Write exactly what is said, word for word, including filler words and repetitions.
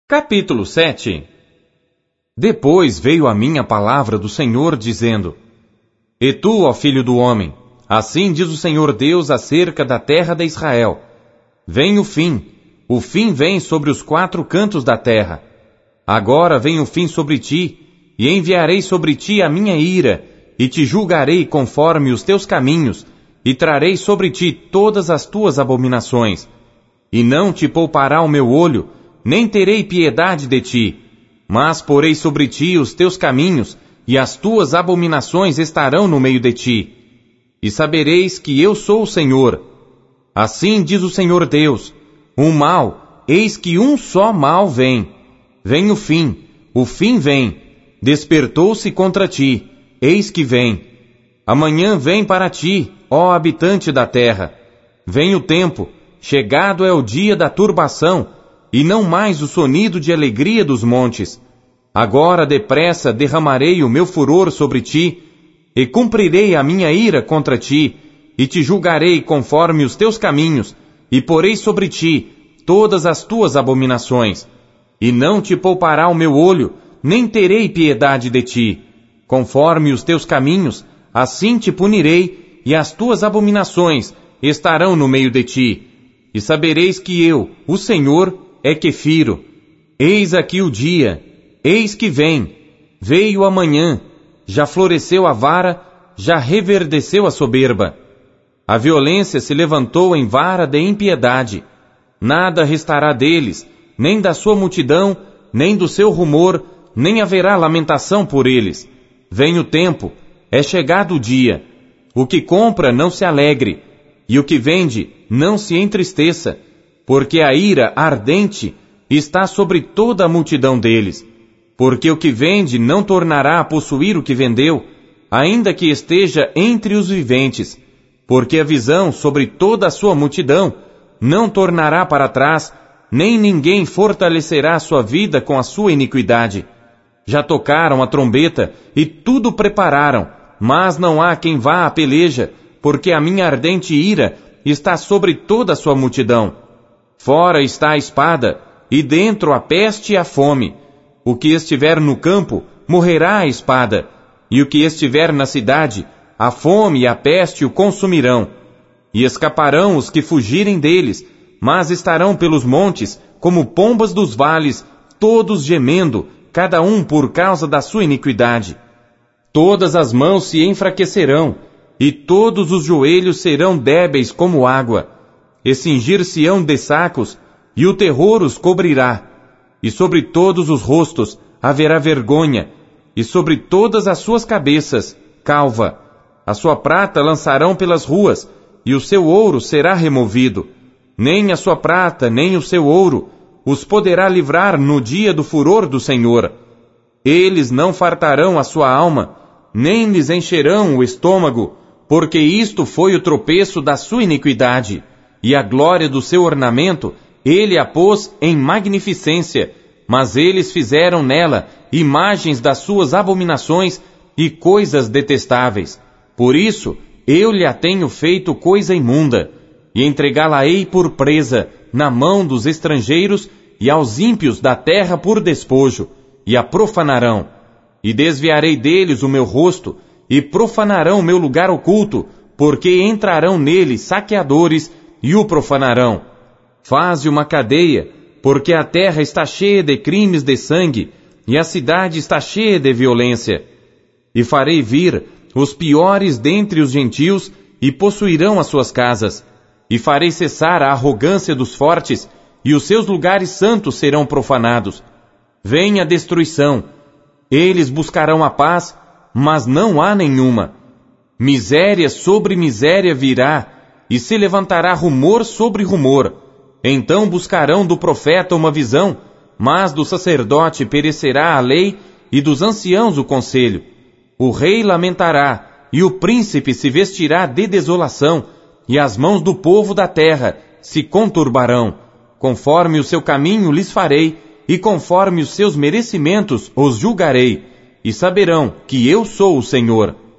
Capítulo sete. Depois veio a mim a palavra do Senhor, dizendo: E tu, ó filho do homem, assim diz o Senhor Deus acerca da terra de Israel: Vem o fim, o fim vem sobre os quatro cantos da terra. Agora vem o fim sobre ti, e enviarei sobre ti a minha ira, e te julgarei conforme os teus caminhos, e trarei sobre ti todas as tuas abominações. E não te poupará o meu olho, nem terei piedade de ti, mas porei sobre ti os teus caminhos, e as tuas abominações estarão no meio de ti. E sabereis que eu sou o Senhor. Assim diz o Senhor Deus: um mal, eis que um só mal vem. Vem o fim, o fim vem. Despertou-se contra ti, eis que vem. Amanhã vem para ti, ó habitante da terra. Vem o tempo, chegado é o dia da turbação, e não mais o sonido de alegria dos montes. Agora depressa derramarei o meu furor sobre ti, e cumprirei a minha ira contra ti, e te julgarei conforme os teus caminhos, e porei sobre ti todas as tuas abominações. E não te poupará o meu olho, nem terei piedade de ti. Conforme os teus caminhos, assim te punirei, e as tuas abominações estarão no meio de ti. E sabereis que eu, o Senhor, é que firo. Eis aqui o dia, eis que vem, veio amanhã, já floresceu a vara, já reverdeceu a soberba. A violência se levantou em vara de impiedade. Nada restará deles, nem da sua multidão, nem do seu rumor, nem haverá lamentação por eles. Vem o tempo, é chegado o dia. O que compra não se alegre, e o que vende não se entristeça, porque a ira ardente está sobre toda a multidão deles. Porque o que vende não tornará a possuir o que vendeu, ainda que esteja entre os viventes. Porque a visão sobre toda a sua multidão não tornará para trás, nem ninguém fortalecerá a sua vida com a sua iniquidade. Já tocaram a trombeta e tudo prepararam, mas não há quem vá à peleja, porque a minha ardente ira está sobre toda a sua multidão. Fora está a espada, e dentro a peste e a fome. O que estiver no campo, morrerá a espada, e o que estiver na cidade, a fome e a peste o consumirão. E escaparão os que fugirem deles, mas estarão pelos montes, como pombas dos vales, todos gemendo, cada um por causa da sua iniquidade. Todas as mãos se enfraquecerão, e todos os joelhos serão débeis como água. E cingir-se-ão de sacos, e o terror os cobrirá. E sobre todos os rostos haverá vergonha, e sobre todas as suas cabeças, calva. A sua prata lançarão pelas ruas, e o seu ouro será removido. Nem a sua prata, nem o seu ouro os poderá livrar no dia do furor do Senhor. Eles não fartarão a sua alma, nem lhes encherão o estômago, porque isto foi o tropeço da sua iniquidade, e a glória do seu ornamento ele a pôs em magnificência, mas eles fizeram nela imagens das suas abominações e coisas detestáveis. Por isso, eu lhe a tenho feito coisa imunda, e entregá-la-ei por presa na mão dos estrangeiros e aos ímpios da terra por despojo, e a profanarão. E desviarei deles o meu rosto, e profanarão o meu lugar oculto, porque entrarão nele saqueadores e o profanarão. Faze uma cadeia, porque a terra está cheia de crimes de sangue, e a cidade está cheia de violência. E farei vir os piores dentre os gentios, e possuirão as suas casas. E farei cessar a arrogância dos fortes, e os seus lugares santos serão profanados. Vem a destruição. Eles buscarão a paz, mas não há nenhuma. Miséria sobre miséria virá, e se levantará rumor sobre rumor. Então buscarão do profeta uma visão, mas do sacerdote perecerá a lei, e dos anciãos o conselho. O rei lamentará, e o príncipe se vestirá de desolação, e as mãos do povo da terra se conturbarão. Conforme o seu caminho lhes farei, e conforme os seus merecimentos os julgarei, e saberão que eu sou o Senhor.